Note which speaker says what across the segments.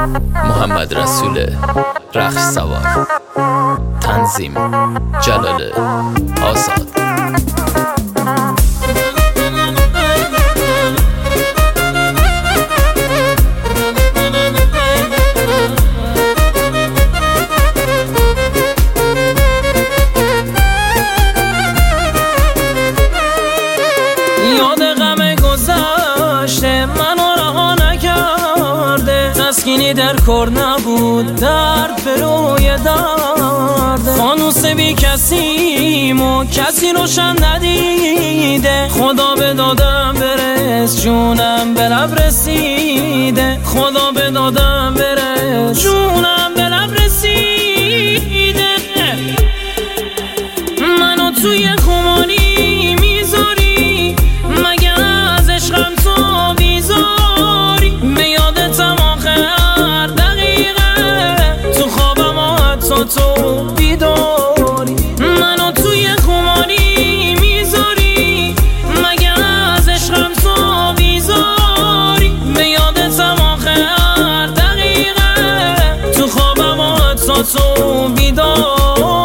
Speaker 1: محمد رسول رخش سوار. تنظیم جلال آزاد.
Speaker 2: یاد غم گذشته منو رها نکرده، تسکینی در کار نبود، درد به روی درده. فانوس بی کسیم و کسی روشن ندیده، خدا به دادم برس جونم به لب رسیده، خدا به دادم برس جونم به لب رسیده. منو توی خماری میذاری، مگه از عشقم تو بیزاری؟ به یادتم آخر دقیقه، تو خوابم و حتی تو بیداری. منو توی خماری میذاری، مگه از عشقم تو بیزاری؟ به یادتم آخر دقیقه، تو خوابم و حتی تو بیداری.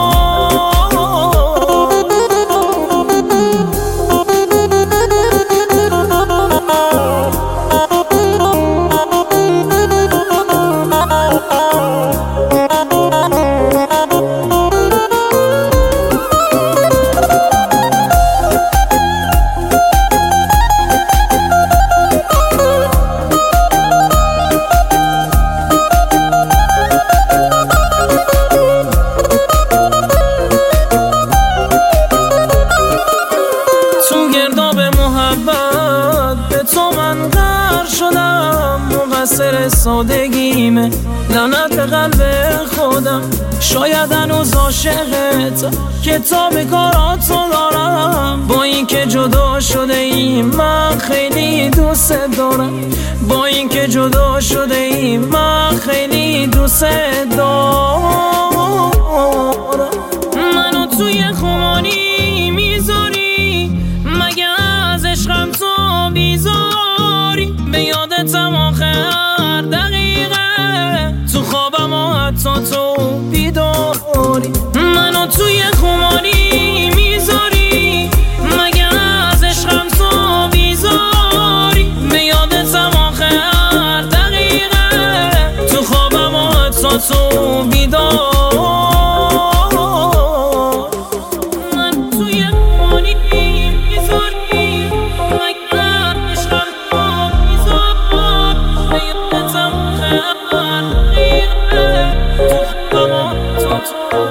Speaker 2: مقصر سادگیمه، لعنت قلب خودم، شاید هنوز عاشقت، کتاب کاراتو دارم. با اینکه جدا شده ایم من خیلی دوست دارم، با اینکه جدا شده ایم من خیلی دوست دارم. منو توی خماری میذاری، مگه از عشقم تو بیزاری؟ به یادتم آخر دقیقه، تو خوابم و حتی تو بیداری. منو توی خماری میذاری، مگه از عشقم تو بیزاری؟ به یادتم آخر دقیقه، تو خوابم و حتی تو بیداری.
Speaker 3: I'm